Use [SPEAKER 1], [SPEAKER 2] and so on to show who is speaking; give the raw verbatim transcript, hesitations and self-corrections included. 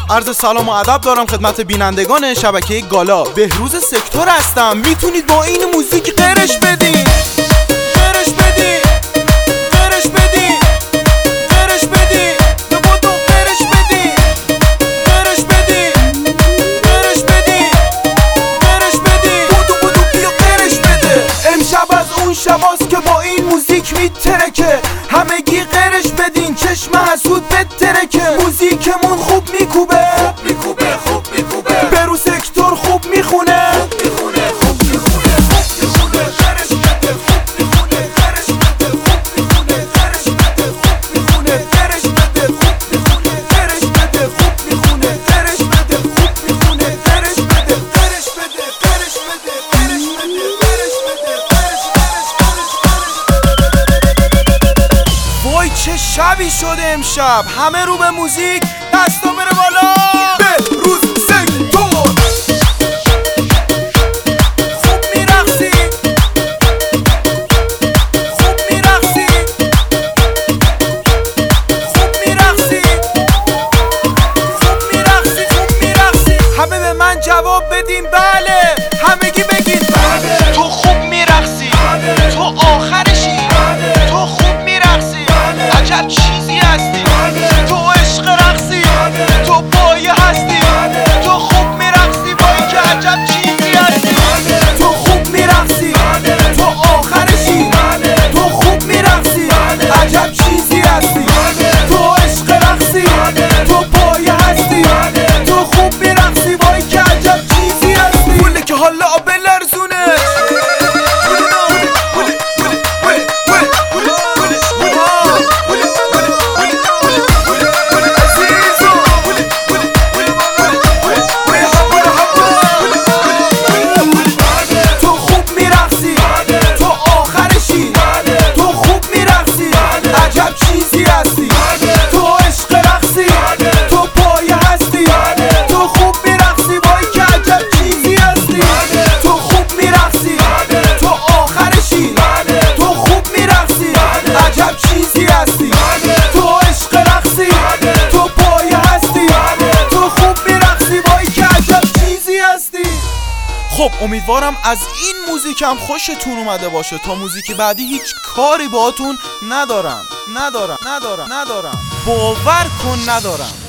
[SPEAKER 1] عرض سلام و ادب دارم خدمت بینندگان شبکه گالا. بهروز سکتور هستم. میتونید با این موزیک قرش بدین، قرش بدین، قرش بدین، قرش بدین، به بودو قرش بدین، قرش بدین، قرش بدین، قرش بدین، بودو بودو بیا قرش بده. امشب از اون شباست که با این موزیک میترکه. همگی قرش بدین، چشم حسود بترکه. موزیکمون خوب میکوبه، خوب میکوبه، خوب میکوبه. بهروز سکتور خوب میخونه، خوب میخونه، خوب میخونه، خوب میخونه. قرش بده، خوب میخونه، قرش بده، خوب میخونه، قرش بده، خوب میخونه، قرش بده، خوب میخونه، قرش بده، خوب میخونه، قرش بده، خوب میخونه، قرش بده، قرش بده، قرش بده، قرش بده، قرش بده، قرش قرش. وای چه شبی شده امشب. همه رو به موزیک، دستا بره بالا. بهروز سکتور خوب میرقصی، خوب میرقصی، خوب میرقصی، خوب میرقصی، خوب میرقصی. همه به من جواب بدین بله، همگی بگید بله. تو خوب میرقصی، تو آخرشی، تو خوب میرقصی، عجب چیزی هستی، تو عشق رقصی، تو پایه هستی، تو خوب میرقصی، وای که عجب چیزی هستی. تو خوب میرقصی، تو آخرشی، تو خوب میرقصی، عجب چیزی هستی، تو عشق رقصی، تو پایه هستی، تو خوب میرقصی، وای که عجب چیزی هستی. پوله که حالا بلرزونه، خب امیدوارم از این موزیکم خوشتون اومده باشه. تا موزیک بعدی هیچ کاری باهاتون ندارم ندارم ندارم ندارم باور کن ندارم.